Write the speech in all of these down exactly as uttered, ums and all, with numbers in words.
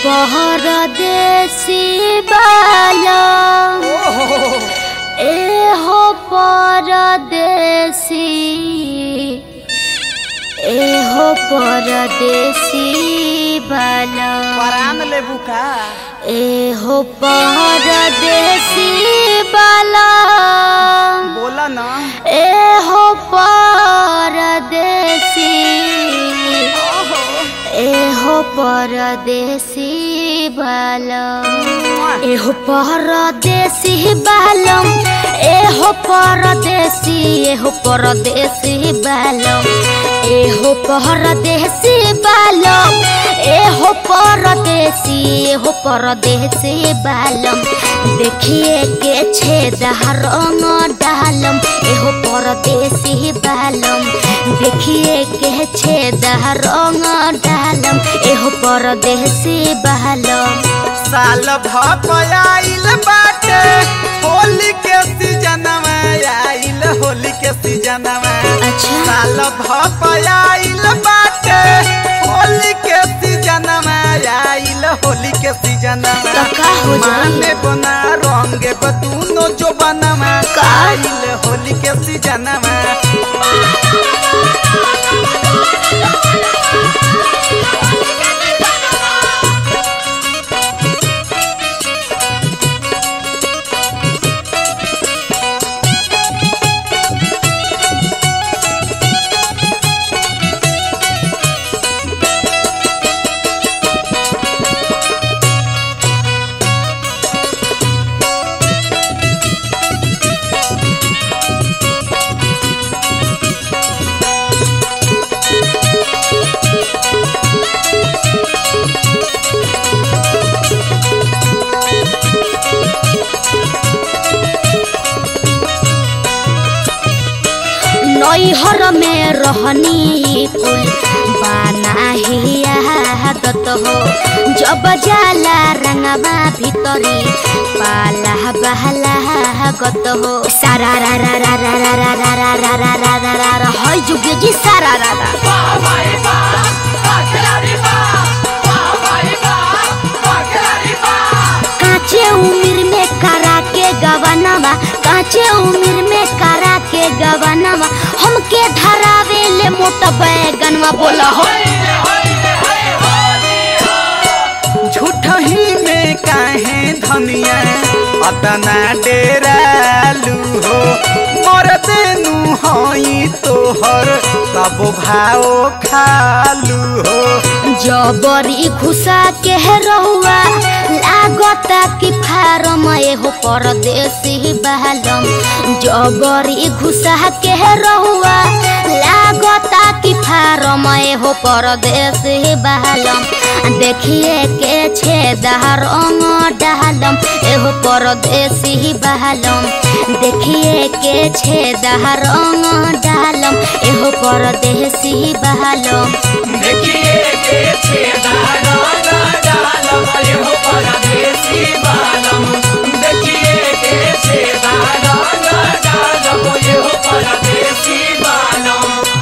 परदेसी बाला ए हो परदेसी ए हो परदेसी बाला परान लेबू का ए हो परदेसी बाला बोला ना ए हो परदेसी एहो परदेसी बालम एहो परदेसी बालम एहो परदेसी एहो परदेसी बालम एहो परदेसी बालम एहो परदेसी एहो परदेसी बालम देखिए के छेदा रंग डालम एहो परदेसी बालम देखिए के छेदा रंग डालम एहो परदेसी बालम साल भपयाइल बाटे होली के सीजन में आइल होली के सीजन में अच्छा साल भपयाइल बाटे होली के सीजन में आइल होली के सीजन में तो का हो जाई माने बना रंगे बतूनो जो बनवा का आइल होली के सीजन में नैहर में रहनी कुल बनाहिया आदत हो जब जाला रंगवा भीतरी पाला बहला गत हो सारा रा रा रा रा रा रा रा रा रा रा रा रा रा रा हाय जुगे जी सारा रा रा काचे उम्र में करा के गवनवा काचे उम्र में करा के गवनवा हमके धरावे ले मोटा बैगनवा बोला हो झूठ ही में काहे धनिया अतना डेरालू हो मर देनु हई तोहर तब भाव खालू हो जबरी घुसा के रहुआ लागता कि फारम एहो परदेसी बालम जबरी घुसा के रहुआ लागता कि फारम एहो परदेसी बालम देखिए के छेदा रंग डालम एहो परदेसी बालम देखिए के छेदा रंग डालम एहो परदेसी बालम देखिए के छेदा रंग डालम एहो परदेसी बालम देखिए के छेदा रंग डालम एहो परदेसी बालम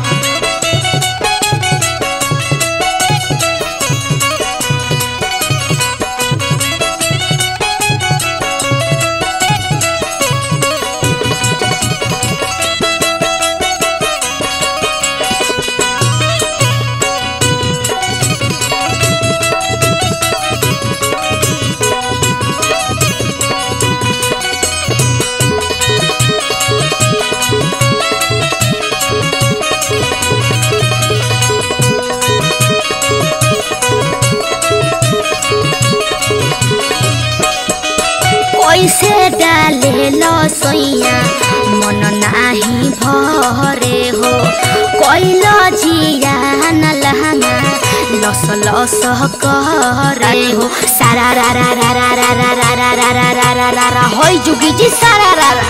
कैसे डाले लो सोइया मन नाही भरे हो कोइलो जिया न लहंगा लस लस करे हो सारा रा रा रा रा रा रा रा रा रा रा रा रा रा रा होय जुगी जी सारा रा रा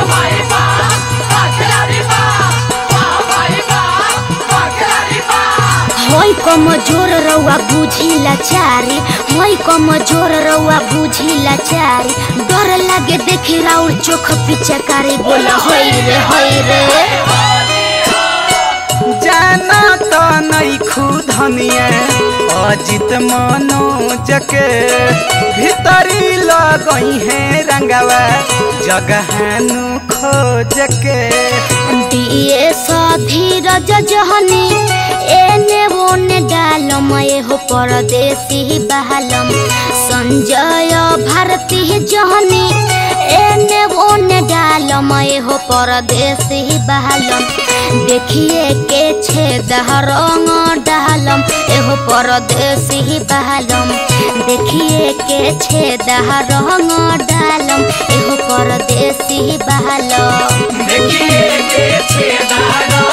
होय कमजोर रउआ बुझी लाचारी होय कमजोर रउआ बुझी लाचारी डर लागे देखी राउर चोख पिचकारी बोला होय रे होय रे जाना तो नहीं खुद धनिया अजित मनोज के भीतरी लगई है रंगवा जगहानु खोज के दिए धीरज जहनी एने ओने डालम एहो परदेसी बहालम संजय भारती जहनी एने ओने डालम एहो परदेसी बहालम देखिए के छेद रंग डालम एहो परदेसी बहालम देखिए के छेद रंग डालम एहो परदेसी बहालम देखिए के छेदा